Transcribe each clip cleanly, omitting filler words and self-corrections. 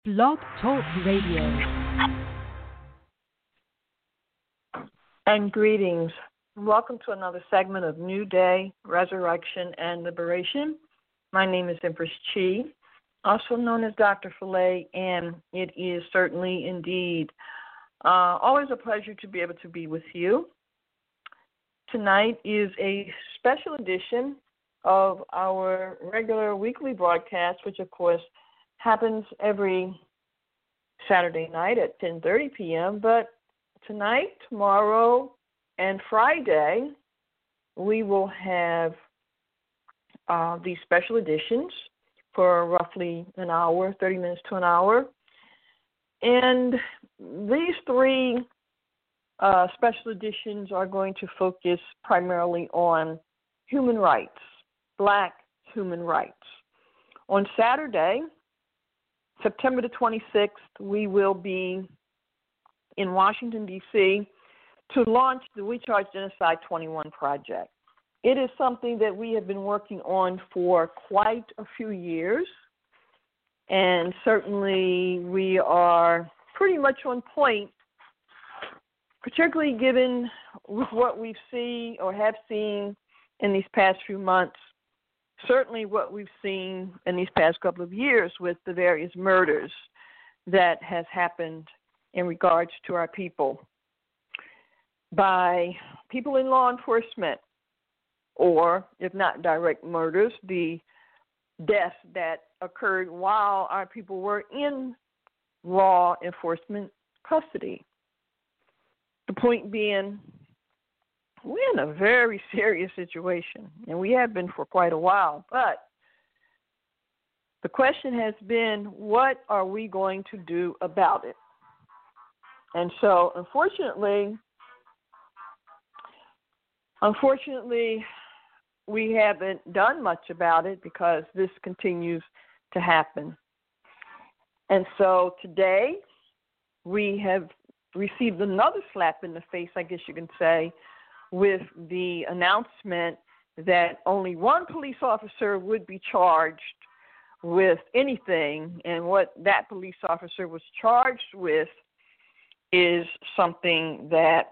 Blog Talk Radio. And greetings. Welcome to another segment of New Day, Resurrection, and Liberation. My name is Empress Chi, also known as Dr. Filet, and it is certainly indeed always a pleasure to be able to be with you. Tonight is a special edition of our regular weekly broadcast, which of course happens every Saturday night at 10:30 p.m., but tonight, tomorrow, and Friday, we will have these special editions for roughly an hour, 30 minutes to an hour. And these three special editions are going to focus primarily on human rights, Black human rights. On Saturday, September the 26th, we will be in Washington, D.C., to launch the We Charge Genocide 21 project. It is something that we have been working on for quite a few years, and certainly we are pretty much on point, particularly given with what we've seen or have seen in these past few months, certainly what we've seen in these past couple of years with the various murders that has happened in regards to our people by people in law enforcement, or if not direct murders, the deaths that occurred while our people were in law enforcement custody. The point being, we're in a very serious situation, and we have been for quite a while, but the question has been, what are we going to do about it? And so, unfortunately, we haven't done much about it because this continues to happen. And so today, we have received another slap in the face, I guess you can say, with the announcement that only one police officer would be charged with anything, and what that police officer was charged with is something that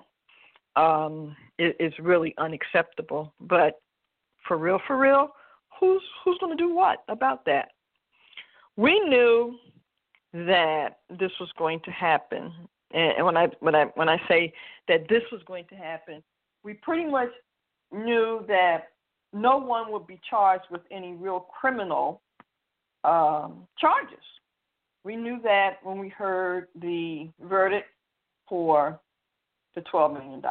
is really unacceptable. But for real, who's going to do what about that? We knew that this was going to happen, and when I say that this was going to happen, we pretty much knew that no one would be charged with any real criminal charges. We knew that when we heard the verdict for the $12 million.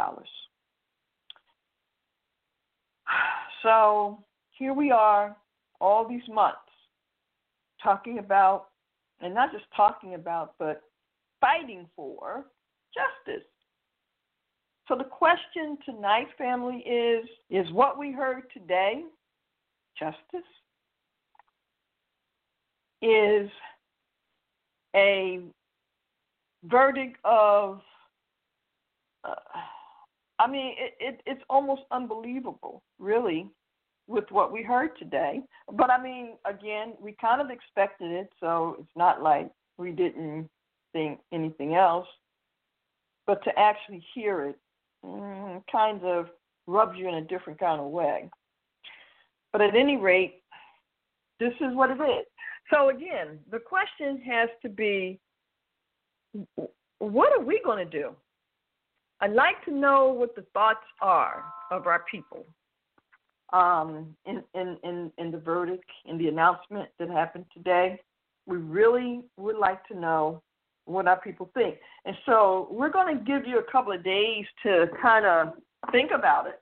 So here we are, all these months, talking about, and not just talking about, but fighting for justice. So the question tonight, family, is what we heard today justice? Is a verdict of, it's almost unbelievable, really, with what we heard today. But, again, we kind of expected it, so it's not like we didn't think anything else. But to actually hear it kind of rubs you in a different kind of way. But at any rate, this is what it is. So, again, the question has to be, what are we going to do? I'd like to know what the thoughts are of our people in the verdict, in the announcement that happened today. We really would like to know what our people think. And so we're going to give you a couple of days to kind of think about it.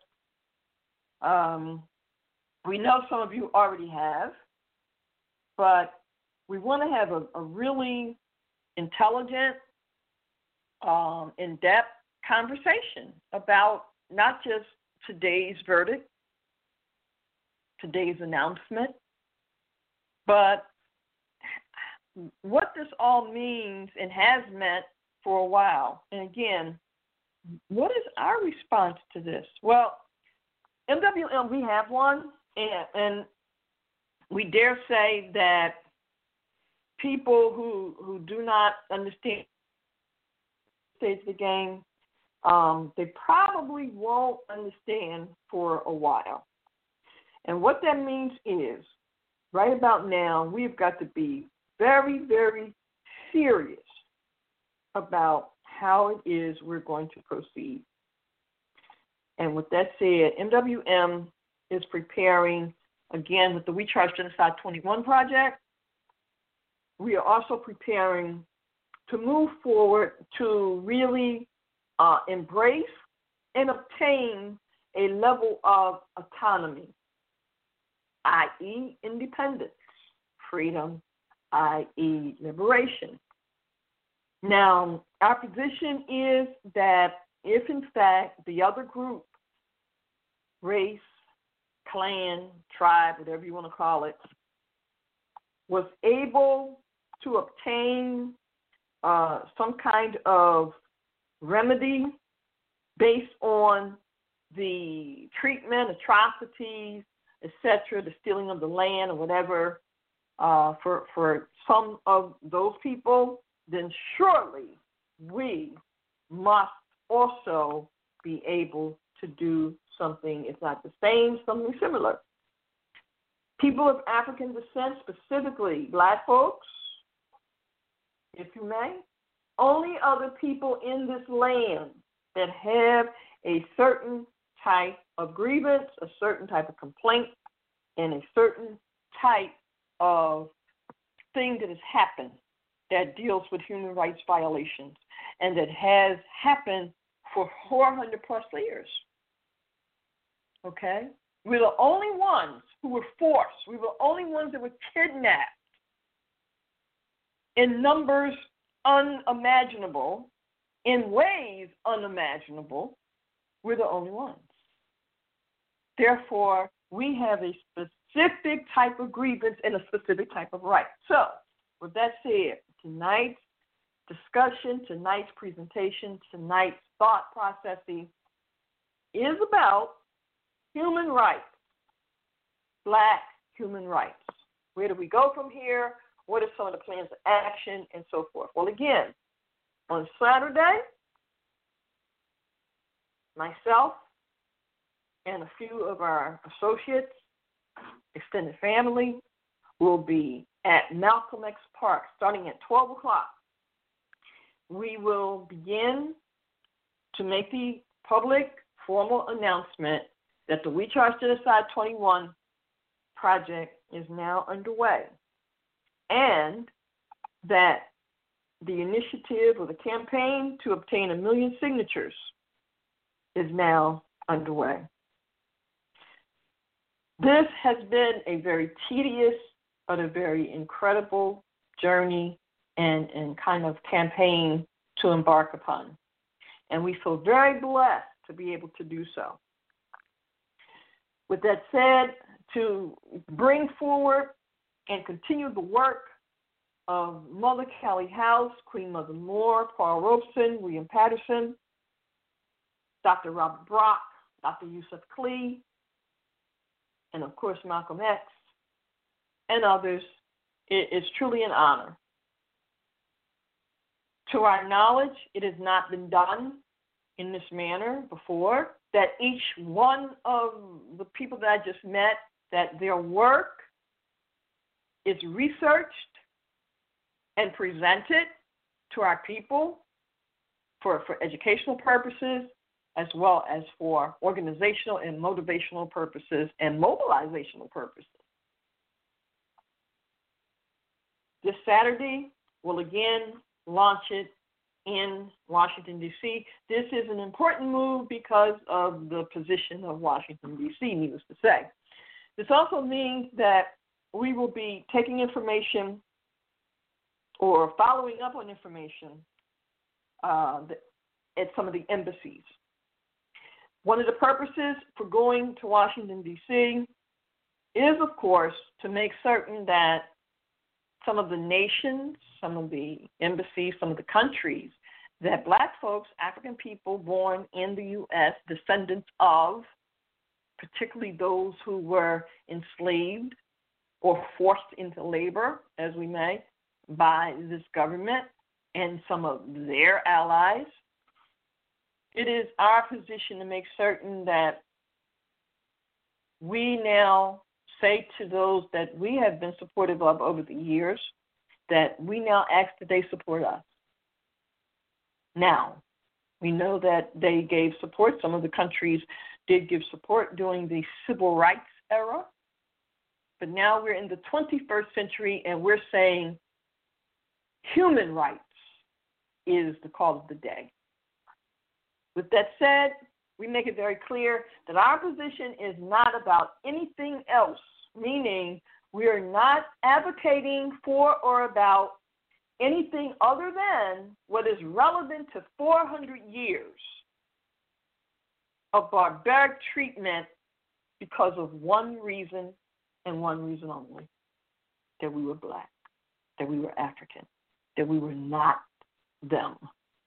We know some of you already have, but we want to have a really intelligent, in-depth conversation about not just today's verdict, today's announcement, but what this all means and has meant for a while. And again, what is our response to this? Well, MWM, we have one, and we dare say that people who do not understand the stage of the game, they probably won't understand for a while. And what that means is, right about now, we've got to be very, very serious about how it is we're going to proceed. And with that said, MWM is preparing, again, with the We Charge Genocide 21 project. We are also preparing to move forward to really embrace and obtain a level of autonomy, i.e. independence, freedom, i.e. liberation. Now, our position is that if, in fact, the other group, race, clan, tribe, whatever you want to call it, was able to obtain some kind of remedy based on the treatment, atrocities, etc., the stealing of the land or whatever, for some of those people, then surely we must also be able to do something, if not the same, something similar. People of African descent, specifically Black folks, if you may, only other people in this land that have a certain type of grievance, a certain type of complaint, and a certain type of thing that has happened that deals with human rights violations and that has happened for 400 plus years. Okay? We're the only ones who were forced. We were the only ones that were kidnapped in numbers unimaginable, in ways unimaginable. We're the only ones. Therefore, we have a specific type of grievance and a specific type of right. So, with that said, tonight's discussion, tonight's presentation, tonight's thought processing is about human rights, Black human rights. Where do we go from here? What are some of the plans of action and so forth? Well, again, on Saturday, myself and a few of our associates, extended family, will be at Malcolm X Park starting at 12 o'clock. We will begin to make the public formal announcement that the We Charge Genocide 21 project is now underway, and that the initiative or the campaign to obtain 1 million signatures is now underway. This has been a very tedious but a very incredible journey and kind of campaign to embark upon. And we feel very blessed to be able to do so. With that said, to bring forward and continue the work of Mother Callie House, Queen Mother Moore, Paul Robeson, William Patterson, Dr. Robert Brock, Dr. Yusuf Klee, and of course Malcolm X, and others, it is truly an honor. To our knowledge, it has not been done in this manner before, that each one of the people that I just met, that their work is researched and presented to our people for educational purposes, as well as for organizational and motivational purposes and mobilizational purposes. This Saturday, we'll again launch it in Washington, D.C. This is an important move because of the position of Washington, D.C., needless to say. This also means that we will be taking information or following up on information at some of the embassies. One of the purposes for going to Washington, D.C. is, of course, to make certain that some of the nations, some of the embassies, some of the countries that Black folks, African people born in the U.S., descendants of, particularly those who were enslaved or forced into labor, as we may, by this government and some of their allies. It is our position to make certain that we now say to those that we have been supportive of over the years that we now ask that they support us. Now, we know that they gave support. Some of the countries did give support during the civil rights era. But now we're in the 21st century and we're saying human rights is the call of the day. With that said, we make it very clear that our position is not about anything else, meaning we are not advocating for or about anything other than what is relevant to 400 years of barbaric treatment because of one reason and one reason only, that we were black, that we were African, that we were not them.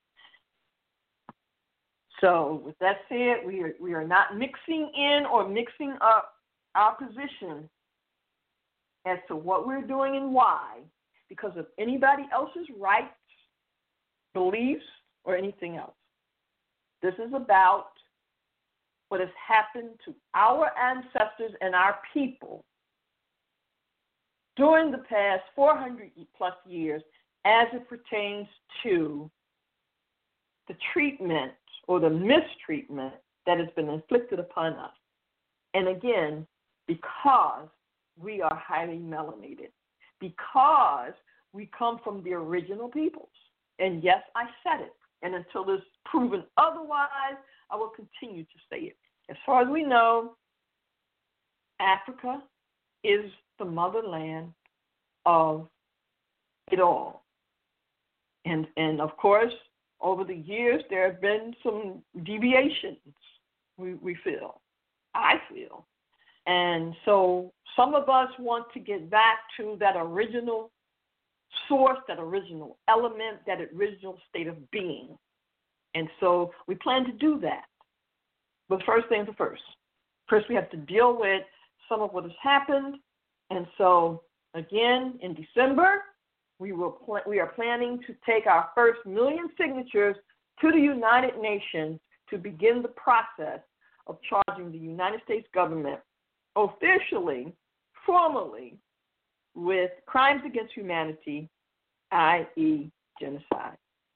So with that said, we are not mixing in or mixing up our position as to what we're doing and why because of anybody else's rights, beliefs, or anything else. This is about what has happened to our ancestors and our people during the past 400 plus years as it pertains to the treatment or the mistreatment that has been inflicted upon us. And again, because we are highly melanated, because we come from the original peoples. And yes, I said it. And until it's proven otherwise, I will continue to say it. As far as we know, Africa is the motherland of it all. And of course, over the years, there have been some deviations, we feel. I feel. And so some of us want to get back to that original source, that original element, that original state of being. And so we plan to do that. But first things first. First, we have to deal with some of what has happened. And so, again, in December, we are planning to take our first 1 million signatures to the United Nations to begin the process of charging the United States government officially, formally, with crimes against humanity, i.e. genocide.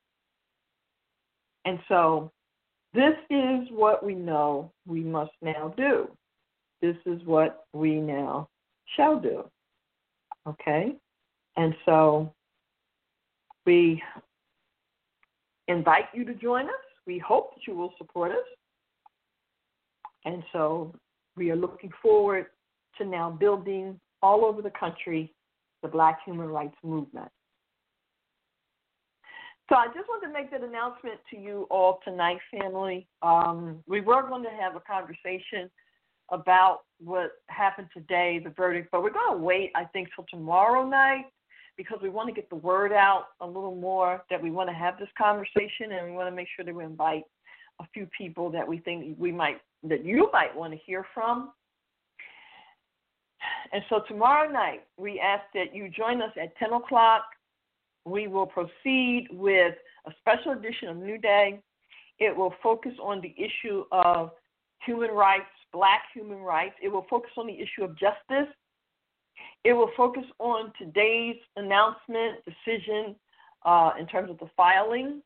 And so this is what we know we must now do. This is what we now shall do. Okay? And so we invite you to join us. We hope that you will support us. And so we are looking forward to now building all over the country the Black human rights movement. So I just wanted to make that announcement to you all tonight, family. We were going to have a conversation about what happened today, the verdict, but we're going to wait, I think, till tomorrow night because we want to get the word out a little more that we want to have this conversation, and we want to make sure that we invite a few people that we think that you might want to hear from. And so tomorrow night, we ask that you join us at 10 o'clock. We will proceed with a special edition of New Day. It will focus on the issue of human rights, Black human rights. It will focus on the issue of justice. It will focus on today's announcement, decision in terms of the filing.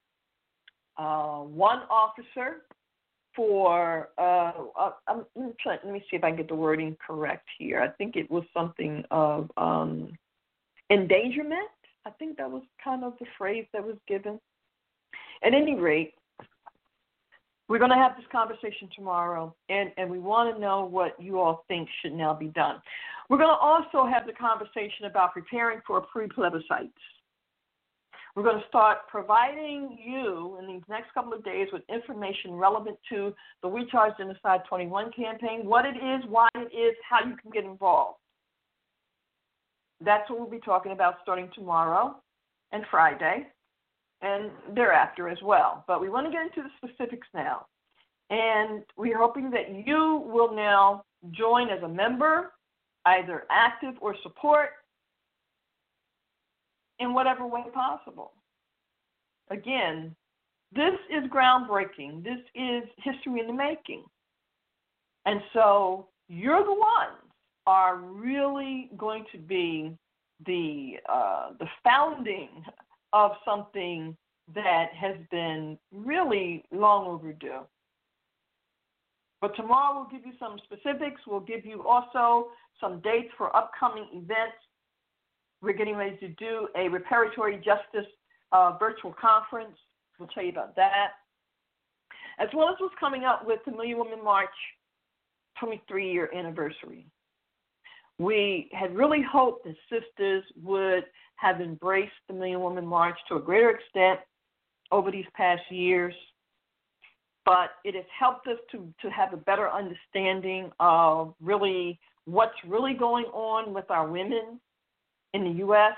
One officer for, let me see if I can get the wording correct here. I think it was something of endangerment. I think that was kind of the phrase that was given. At any rate, we're going to have this conversation tomorrow, and we want to know what you all think should now be done. We're going to also have the conversation about preparing for pre-plebiscites. We're going to start providing you in these next couple of days with information relevant to the We Charge Genocide 21 campaign, what it is, why it is, how you can get involved. That's what we'll be talking about starting tomorrow and Friday and thereafter as well. But we want to get into the specifics now. And we're hoping that you will now join as a member, either active or support. in whatever way possible. Again, this is groundbreaking. This is history in the making. And so you're the ones are really going to be the founding of something that has been really long overdue. But tomorrow we'll give you some specifics. We'll give you also some dates for upcoming events. We're getting ready to do a reparatory justice virtual conference. We'll tell you about that. As well as what's coming up with the Million Women March 23-year anniversary. We had really hoped that sisters would have embraced the Million Women March to a greater extent over these past years, but it has helped us to have a better understanding of really what's really going on with our women in the U.S.,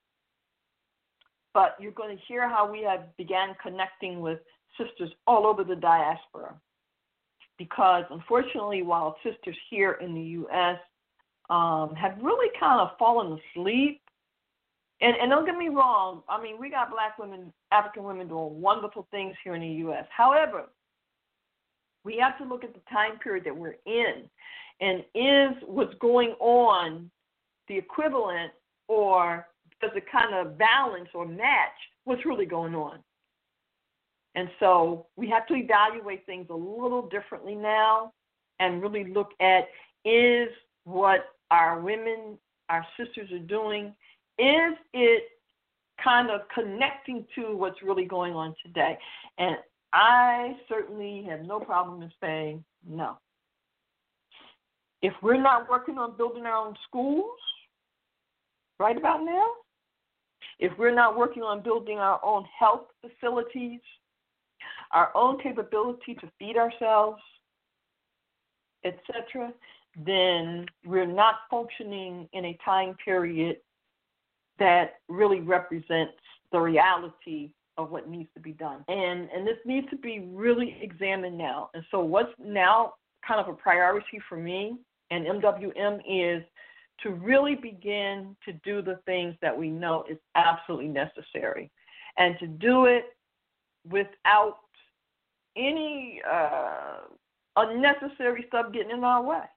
but you're going to hear how we have began connecting with sisters all over the diaspora. Because unfortunately, while sisters here in the U.S. Have really kind of fallen asleep, and don't get me wrong, I mean, we got black women, African women doing wonderful things here in the U.S. However, we have to look at the time period that we're in, and is what's going on the equivalent, or does it kind of balance or match what's really going on? And so we have to evaluate things a little differently now and really look at, is what our women, our sisters are doing, is it kind of connecting to what's really going on today? And I certainly have no problem in saying no. If we're not working on building our own schools right about now, if we're not working on building our own health facilities, our own capability to feed ourselves, etc., then we're not functioning in a time period that really represents the reality of what needs to be done. And this needs to be really examined now. And so what's now kind of a priority for me and MWM is to really begin to do the things that we know is absolutely necessary, and to do it without any unnecessary stuff getting in our way.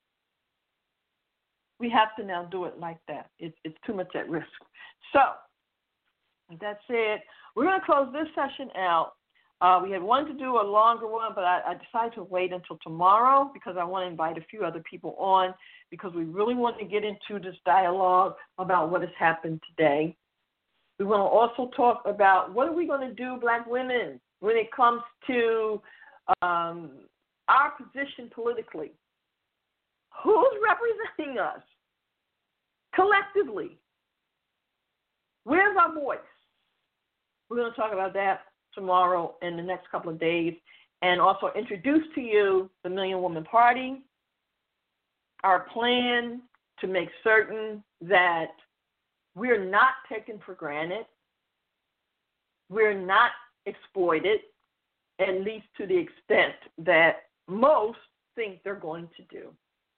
We have to now do it like that. It's too much at risk. So, that said, we're going to close this session out. We had wanted to do a longer one, but I decided to wait until tomorrow because I want to invite a few other people on, because we really want to get into this dialogue about what has happened today. We want to also talk about what are we going to do, black women, when it comes to our position politically. Who's representing us collectively? Where's our voice? We're going to talk about that tomorrow and the next couple of days, and also introduce to you the Million Woman Party, our plan to make certain that we're not taken for granted, we're not exploited, at least to the extent that most think they're going to do.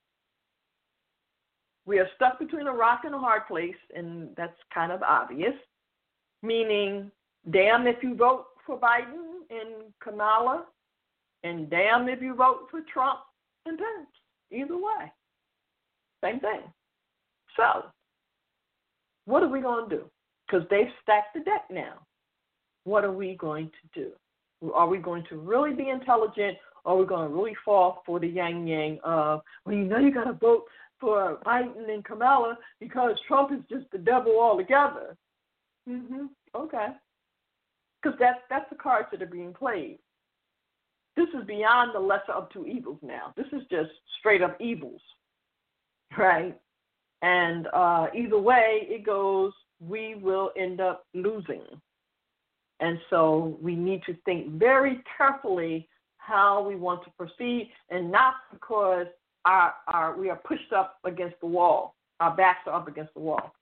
We are stuck between a rock and a hard place, and that's kind of obvious, meaning damn if you vote for Biden and Kamala, and damn if you vote for Trump and Pence. Either way, same thing. So, what are we going to do? Because they've stacked the deck now. What are we going to do? Are we going to really be intelligent, or are we going to really fall for the yang-yang of, well, you know you got to vote for Biden and Kamala because Trump is just the devil altogether? Okay. Because that's the cards that are being played. This is beyond the lesser of two evils now. This is just straight up evils, right? And either way it goes, we will end up losing. And so we need to think very carefully how we want to proceed, and not because we are pushed up against the wall. Our backs are up against the wall.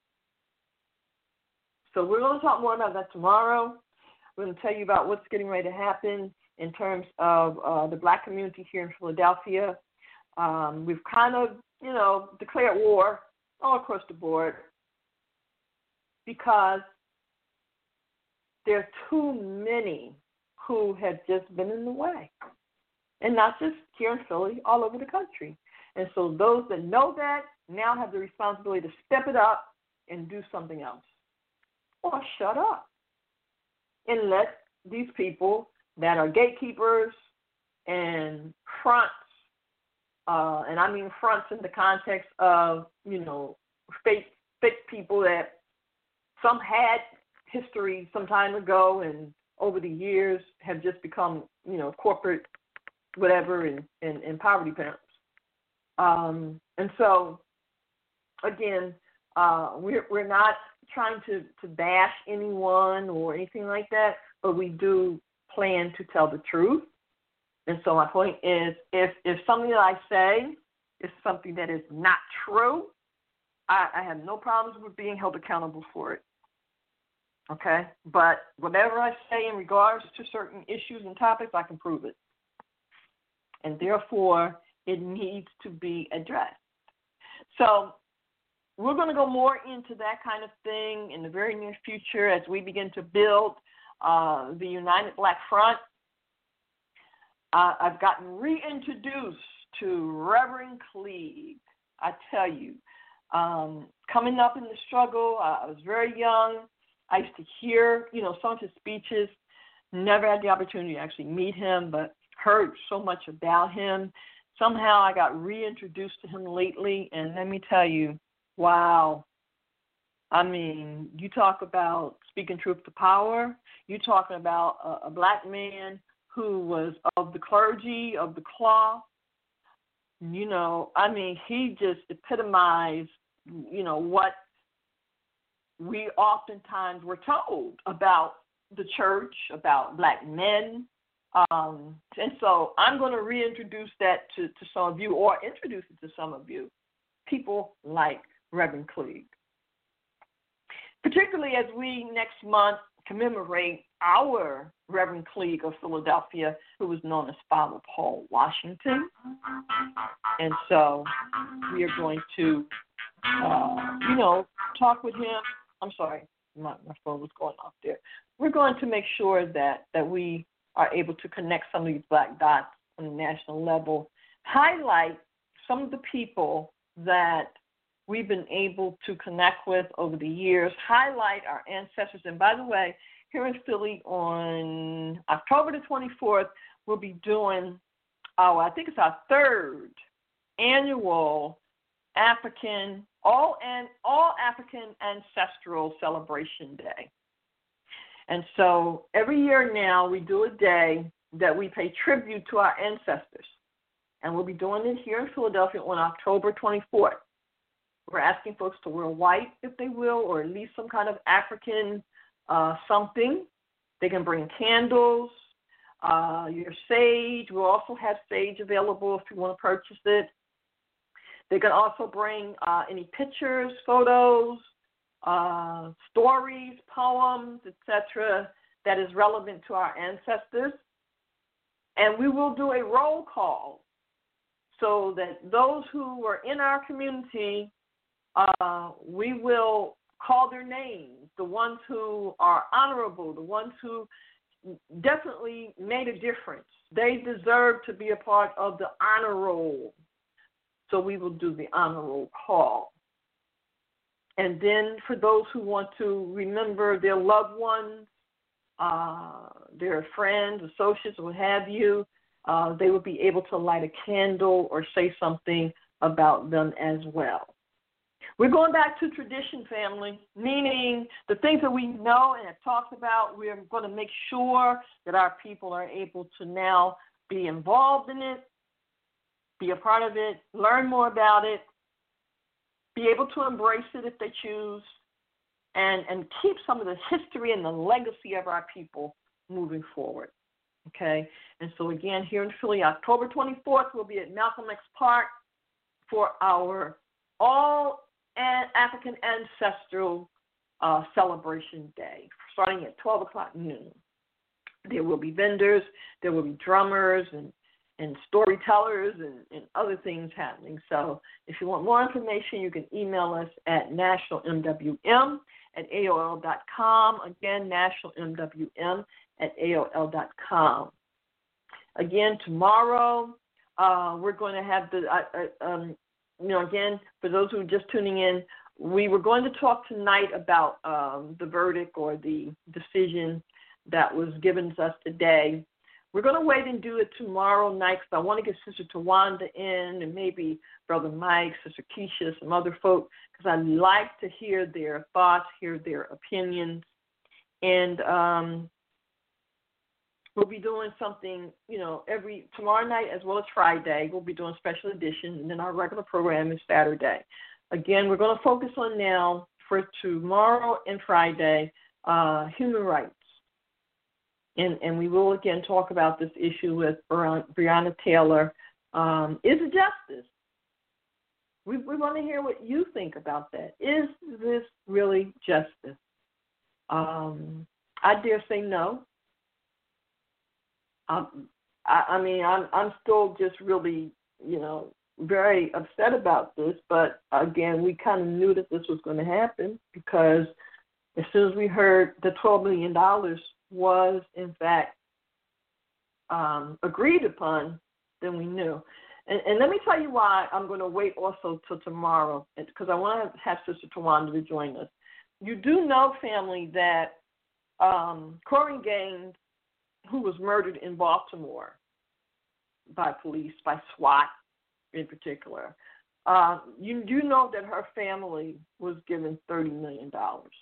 So we're going to talk more about that tomorrow. We're going to tell you about what's getting ready to happen in terms of the black community here in Philadelphia. We've kind of, declared war all across the board because there are too many who have just been in the way. And not just here in Philly, all over the country. And so those that know that now have the responsibility to step it up and do something else. Or shut up and let these people that are gatekeepers and fronts, and I mean fronts in the context of, fake people that some had history some time ago and over the years have just become, corporate whatever and poverty parents. And so, again, we're not trying to bash anyone or anything like that, but we do plan to tell the truth. And so my point is, if something that I say is something that is not true, I have no problems with being held accountable for it. Okay? But whatever I say in regards to certain issues and topics, I can prove it. And therefore, it needs to be addressed. So we're going to go more into that kind of thing in the very near future as we begin to build the United Black Front. I've gotten reintroduced to Reverend Cleage. I tell you, coming up in the struggle, I was very young. I used to hear, some of his speeches. Never had the opportunity to actually meet him, but heard so much about him. Somehow I got reintroduced to him lately, and let me tell you, wow. I mean, you talk about speaking truth to power. You're talking about a black man who was of the clergy, of the cloth. He just epitomized, what we oftentimes were told about the church, about black men. And so I'm going to reintroduce that to some of you, or introduce it to some of you, people like Reverend Cleage. Particularly as we next month commemorate our Reverend Cleage of Philadelphia, who was known as Father Paul Washington. And so we are going to, talk with him. I'm sorry, my phone was going off there. We're going to make sure that we are able to connect some of these black dots on the national level, highlight some of the people that we've been able to connect with over the years, highlight our ancestors. And by the way, here in Philly on October the 24th, we'll be doing our third annual all African Ancestral Celebration Day. And so every year now we do a day that we pay tribute to our ancestors. And we'll be doing it here in Philadelphia on October 24th. We're asking folks to wear white, if they will, or at least some kind of African something. They can bring candles, your sage. We'll also have sage available if you want to purchase it. They can also bring any pictures, photos, stories, poems, etc., that is relevant to our ancestors. And we will do a roll call so that those who are in our community, we will call their names, the ones who are honorable, the ones who definitely made a difference. They deserve to be a part of the honor roll. So we will do the honor roll call. And then for those who want to remember their loved ones, their friends, associates, what have you, they will be able to light a candle or say something about them as well. We're going back to tradition, family, meaning the things that we know and have talked about, we're going to make sure that our people are able to now be involved in it, be a part of it, learn more about it, be able to embrace it if they choose, and keep some of the history and the legacy of our people moving forward. Okay? And so, again, here in Philly, October 24th, we'll be at Malcolm X Park for our All African Ancestral Celebration Day, starting at 12 o'clock noon. There will be vendors, there will be drummers and storytellers and other things happening. So if you want more information, you can email us at nationalmwm at AOL.com. Again, nationalmwm@AOL.com. Again, tomorrow we're going to have again, for those who are just tuning in, we were going to talk tonight about the verdict or the decision that was given to us today. We're going to wait and do it tomorrow night because I want to get Sister Tawanda in and maybe Brother Mike, Sister Keisha, some other folk, because I like to hear their thoughts, hear their opinions. And we'll be doing something, tomorrow night as well as Friday. We'll be doing special edition, and then our regular program is Saturday. Again, we're going to focus on now for tomorrow and Friday, human rights. And we will, again, talk about this issue with Breonna Taylor. Is it justice? We want to hear what you think about that. Is this really justice? I dare say no. I'm still just really, very upset about this. But, again, we kind of knew that this was going to happen because as soon as we heard the $12 million was, in fact, agreed upon, then we knew. And let me tell you why I'm going to wait also till tomorrow, because I want to have Sister Tawanda to join us. You do know, family, that Corey Gaines, who was murdered in Baltimore by police, by SWAT in particular, you do know that her family was given $30 million.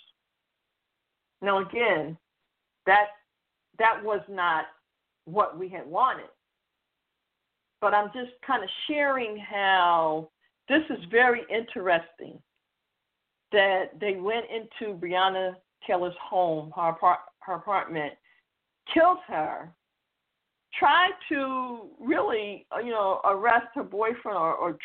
Now, again, that was not what we had wanted. But I'm just kind of sharing how this is very interesting that they went into Breonna Taylor's home, her apartment, killed her, tried to really, arrest her boyfriend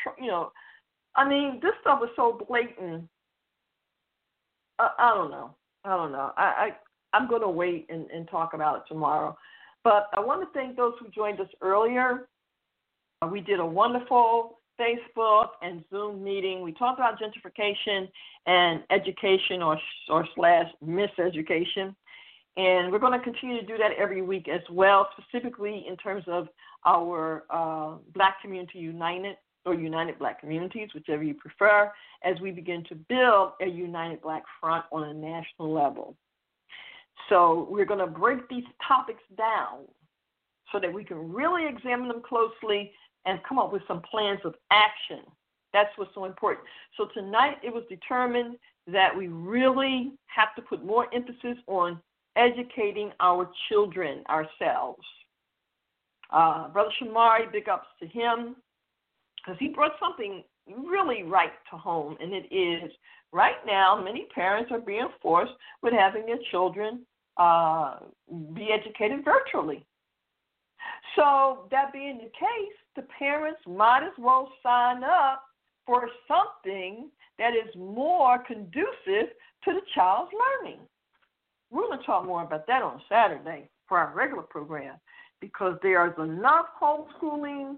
this stuff was so blatant. I don't know. I'm going to wait and talk about it tomorrow. But I want to thank those who joined us earlier. We did a wonderful Facebook and Zoom meeting. We talked about gentrification and education or slash miseducation. And we're going to continue to do that every week as well, specifically in terms of our Black Community United or United Black Communities, whichever you prefer, as we begin to build a United Black Front on a national level. So we're going to break these topics down so that we can really examine them closely and come up with some plans of action. That's what's so important. So tonight it was determined that we really have to put more emphasis on educating our children ourselves. Brother Shamari, big ups to him, because he brought something really right to home, and it is right now many parents are being forced with having their children be educated virtually. So that being the case, the parents might as well sign up for something that is more conducive to the child's learning. We're going to talk more about that on Saturday for our regular program, because there's enough homeschooling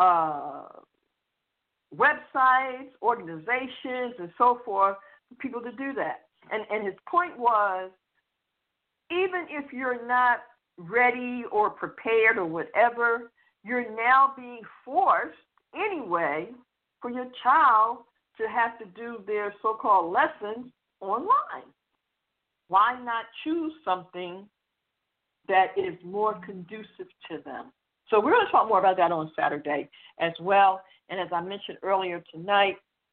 websites, organizations, and so forth for people to do that. And his point was, even if you're not ready or prepared or whatever, you're now being forced anyway for your child to have to do their so-called lessons online. Why not choose something that is more conducive to them? So we're going to talk more about that on Saturday as well. And as I mentioned earlier tonight,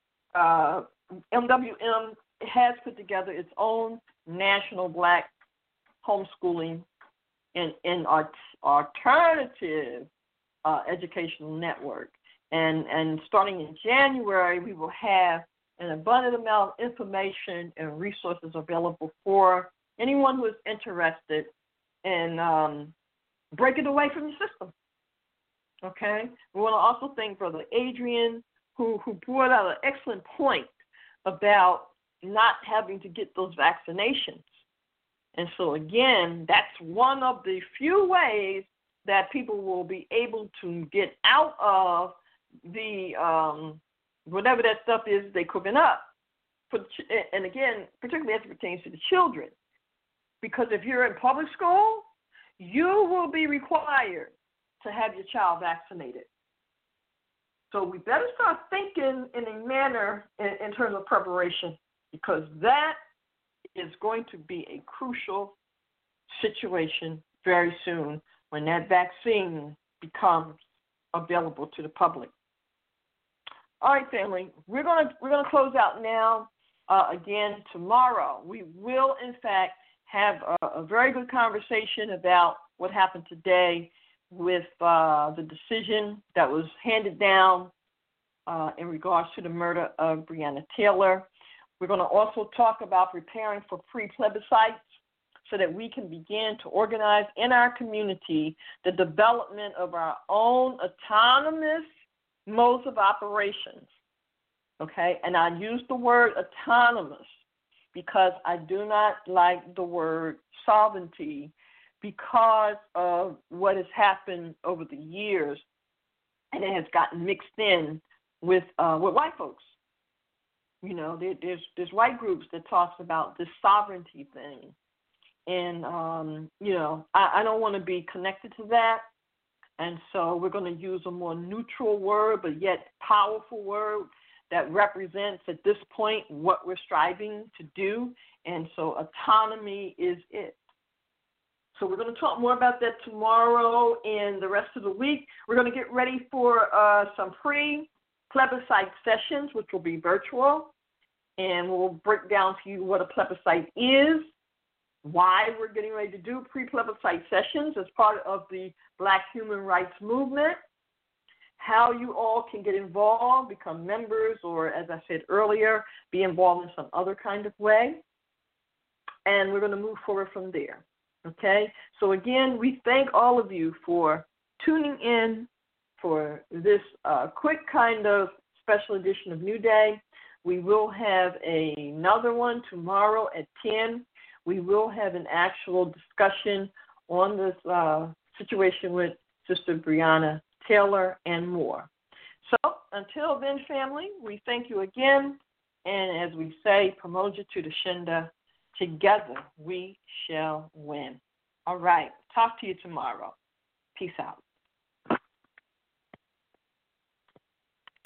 MWM has put together its own national Black homeschooling and alternative educational network. And starting in January, we will have an abundant amount of information and resources available for anyone who is interested in breaking away from the system. Okay? We want to also thank Brother Adrian, who brought out an excellent point about not having to get those vaccinations. And so, again, that's one of the few ways that people will be able to get out of the whatever that stuff is they're cooking up. and again, particularly as it pertains to the children, because if you're in public school, you will be required to have your child vaccinated. So we better start thinking in a manner in terms of preparation, because that is going to be a crucial situation very soon when that vaccine becomes available to the public. All right, family, we're gonna close out now. Again, tomorrow we will, in fact, have a very good conversation about what happened today with the decision that was handed down in regards to the murder of Breonna Taylor. We're going to also talk about preparing for pre-plebiscites so that we can begin to organize in our community the development of our own autonomous modes of operations. Okay? And I use the word autonomous because I do not like the word sovereignty because of what has happened over the years, and it has gotten mixed in with white folks. You know, there's white groups that talks about this sovereignty thing, and you know, I don't want to be connected to that, and so we're going to use a more neutral word, but yet powerful word that represents at this point what we're striving to do, and so autonomy is it. So we're going to talk more about that tomorrow and the rest of the week. We're going to get ready for some pre-plebiscite sessions, which will be virtual, and we'll break down to you what a plebiscite is, why we're getting ready to do pre-plebiscite sessions as part of the Black Human Rights Movement, how you all can get involved, become members, or as I said earlier, be involved in some other kind of way, and we're going to move forward from there. Okay, so again, we thank all of you for tuning in for this quick kind of special edition of New Day. We will have another one tomorrow at 10. We will have an actual discussion on this situation with Sister Breonna Taylor and more. So until then, family, we thank you again. And as we say, Pamoja to the Shinda, together we shall win. All right. Talk to you tomorrow. Peace out.